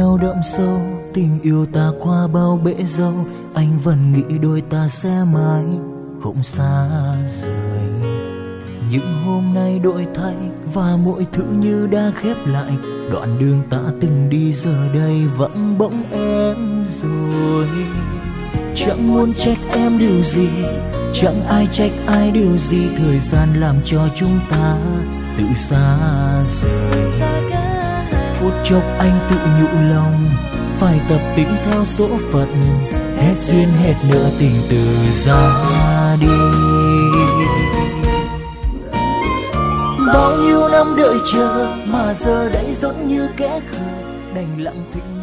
nhau đậm sâu, tình yêu ta qua bao bể dâu, anh vẫn nghĩ đôi ta sẽ mãi không xa rời. Nhưng hôm nay đổi thay và mọi thứ như đã khép lại, đoạn đường ta từng đi giờ đây vắng bóng em rồi. Chẳng muốn trách em điều gì, chẳng ai trách ai điều gì, thời gian làm cho chúng ta tự xa rời. Phút chốc anh tự nhủ lòng, phải tập tính theo số phận, hết duyên hết nợ tình từ ra đi. Bao nhiêu năm đợi chờ mà giờ đây giống như kẻ khờ, đành lặng thinh